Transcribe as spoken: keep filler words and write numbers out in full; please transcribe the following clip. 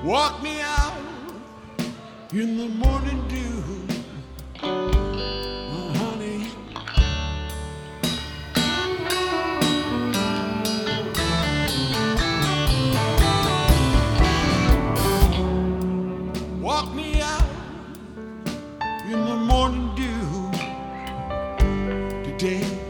Walk me out in the morning dew, oh, honey. Walk me out in the morning dew today.